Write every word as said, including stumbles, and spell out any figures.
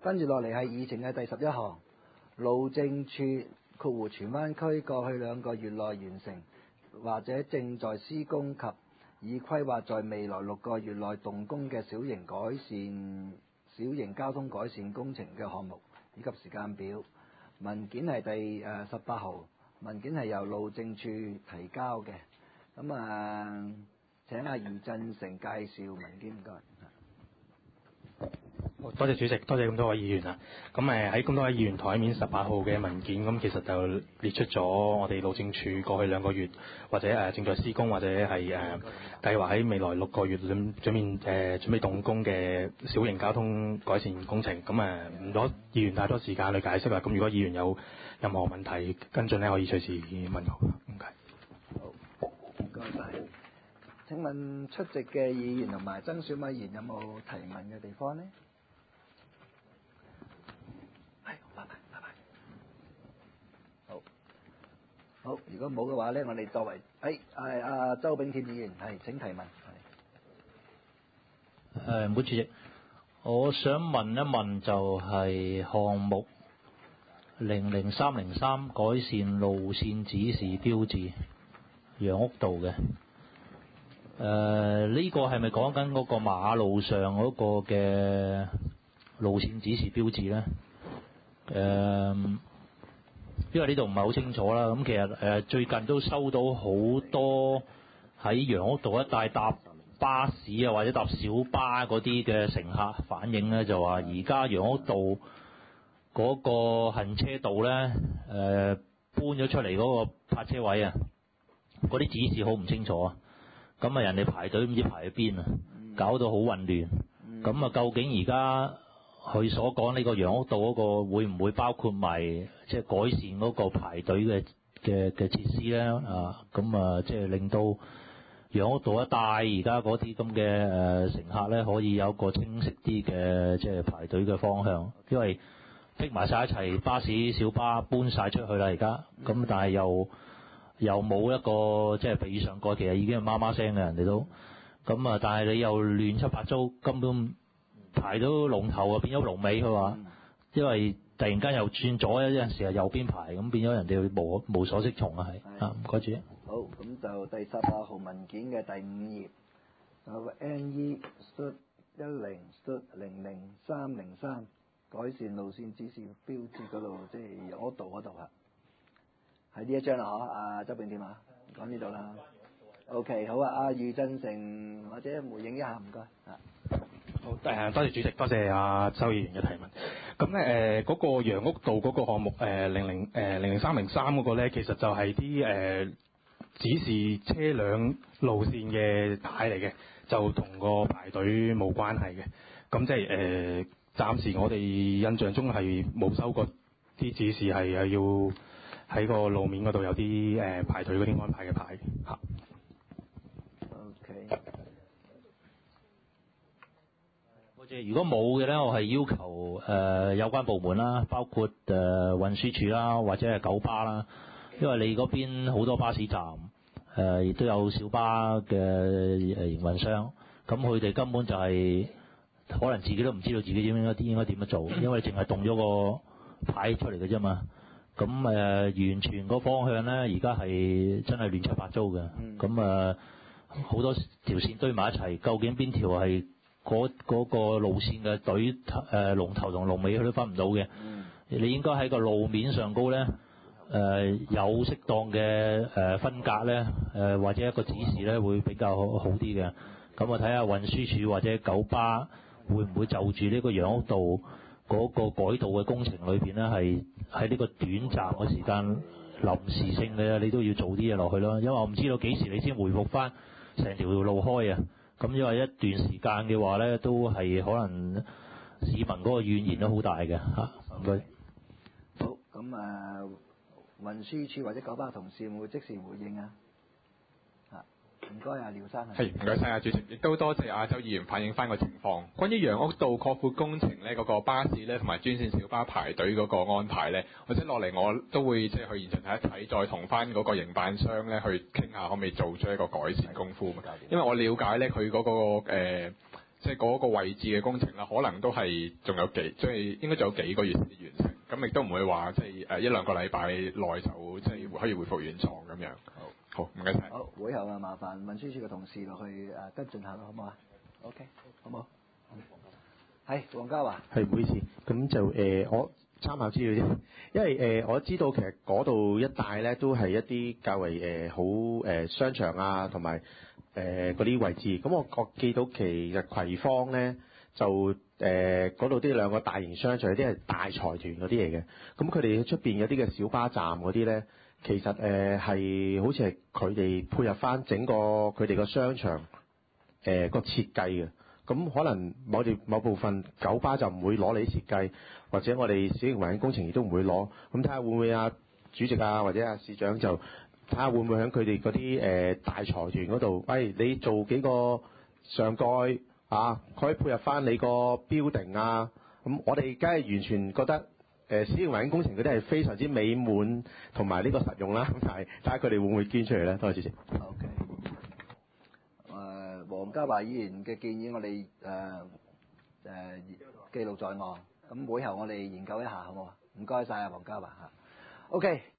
跟住落嚟係議程嘅第十一項，路政署括弧荃灣區過去兩個月內完成或者正在施工及已規劃在未來六個月內動工嘅小型改善小型交通改善工程嘅項目以及時間表。文件係第誒十八號，文件係由路政署提交嘅。咁啊，請阿余振成介紹文件，唔該。 多謝主席，多謝咁多位議員啊。咁誒喺咁多位議員台面十八號嘅文件，咁其實就列出咗我哋路政署過去兩個月或者誒、呃、正在施工或者係誒、呃、計劃喺未來六個月準準備誒、呃、準備動工嘅小型交通改善工程。咁誒唔阻議員太多時間去解釋啦。咁如果議員有任何問題跟進咧，可以隨時問我。唔該。 好，唔該晒。請問出席嘅議員同埋曾小米議員有冇提問嘅地方呢？係，拜拜，拜拜。好，好，如果冇嘅話咧，我哋作為，誒係阿周炳添議員係請提問。 係。誒，唔好主席，我想問一問就係項目零零三零三改善路線指示標誌，楊屋道嘅。誒、呃、呢、這個係咪講緊嗰個馬路上嗰個嘅路線指示標誌呢？誒、呃，因為呢度唔係好清楚啦。咁其實誒、呃、最近都收到好多喺楊屋道一帶搭巴士啊或者搭小巴嗰啲嘅乘客反映呢，就話而家楊屋道嗰個行車道呢，誒、呃、搬咗出嚟嗰個泊車位啊，嗰啲指示好唔清楚啊。咁啊，人哋排隊唔知排去邊啊，搞到好混亂。咁啊，究竟而家佢所講呢個楊屋道嗰個會唔會包括埋即係改善嗰個排隊嘅嘅嘅設施咧？啊，咁啊，即係令到楊屋道一帶而家嗰啲咁嘅誒乘客咧，可以有一個清晰啲嘅即係排隊嘅方向，因為逼埋晒一齊，巴士、小巴搬晒出去啦，而家咁，但係又又冇一個即係比上過，其實已經係媽媽聲嘅人哋都咁啊！但係你又亂七八糟，根本排到龍頭啊，變咗龍尾佢話，因為突然間又轉左，有陣時係右邊排，咁變咗人哋無無所適從啊，係啊，唔該主。 好，咁就第十八號文件嘅第五頁，有個 N E 一零零零三零三改善路線指示標誌嗰度，即係楊屋道嗰度啊。係呢一張啦，嗬，阿周炳添啊，講呢度啦。OK， 好啊，阿余振成或者回應一下，唔該。啊， 好，誒，多謝主席，多謝阿周議員嘅提問。咁咧，誒，嗰個楊屋道嗰個項目，誒，零零誒零零三零三嗰個咧，其實就係啲誒指示車輛路線嘅牌嚟嘅，就同個排隊冇關係嘅。咁即係誒，暫時我哋印象中係冇收過啲指示係係要喺個路面嗰度有啲誒、呃、排隊嗰啲安排嘅牌嚇。 OK。 好似如果冇嘅咧，我係要求誒、呃、有關部門啦，包括誒、呃、運輸署啦，或者係九巴啦，因為你嗰邊好多巴士站，誒亦都有小巴嘅誒營運商，咁佢哋根本就係、是、可能自己都唔知道自己應該應該點樣做，因為淨係動咗個牌出嚟嘅啫嘛。咁誒、呃、完全個方向咧，而家係真係亂七八糟嘅。咁誒好多條線堆埋一齊，究竟邊條係嗰嗰個路線嘅隊誒龍頭同龍尾，佢都分唔到嘅。嗯、你應該喺個路面上高咧，誒、呃、有適當嘅誒分隔咧，誒、呃、或者一個指示咧，會比較好好啲嘅。咁我睇下運輸署或者九巴會唔會就住呢個楊屋道嗰個改道嘅工程裏邊咧，係喺呢個短暫嘅時間臨時性嘅，你都要做啲嘢落去咯。因為我唔知道幾時你先回復翻成條路開啊。咁因為一段時間嘅話咧，都係可能市民嗰個怨言都好大嘅嚇。唔該。 好，咁啊，運輸署或者九巴同事會唔會即時回應啊？唔該啊，廖生。 係，唔該晒啊，主席，亦都多謝阿周議員反映翻個情況。關於楊屋道擴闊工程咧，嗰、那個巴士咧同埋專線小巴排隊嗰個安排咧，或者落嚟我都會即係去現場睇一睇，再同翻嗰個營辦商咧去傾下，可唔可以做出一個改善功夫嘛？因為我了解咧，佢嗰、那個誒、呃、 即係嗰個位置嘅工程啦，可能都係仲有幾即係應該仲有幾個月先至完成。咁亦都唔會話即係誒一兩個禮拜內就即係可以恢復原狀咁樣。好，好唔該晒。 好，會後啊，麻煩運輸署嘅同事落去誒跟進下咯，好唔好啊 ？OK，好唔好？係黃家華。 係，唔好意思，咁就誒、呃、我參考資料啫，因為誒、呃、我知道其實嗰度一帶咧都係一啲較為誒好誒商場啊，同埋誒嗰啲位置。咁我我記到其實葵芳咧就誒嗰度啲兩個大型商場，有啲係大財團嗰啲嚟嘅。咁佢哋出邊有啲嘅小巴站嗰啲咧，其實誒係、呃、好似係佢哋配合翻整個佢哋個商場誒個、呃、設計嘅。咁可能某條某部分九巴就唔會攞你設計，或者我哋小型環境工程亦都唔會攞。咁睇下會唔會啊主席啊或者啊市長就睇下會唔會喺佢哋嗰啲誒大財團嗰度，喂、哎、你做幾個上蓋啊，可以配合翻你個 building 啊。咁我哋梗係完全覺得誒、呃、小型環境工程嗰啲係非常之美滿同埋呢個實用啦。咁但係睇下佢哋會唔會捐出嚟咧？多謝主席。 OK。黃家華議員嘅建議我，我哋誒誒記錄在案。咁會後我哋研究一下，好唔好啊？唔該晒啊，黃家華嚇。OK。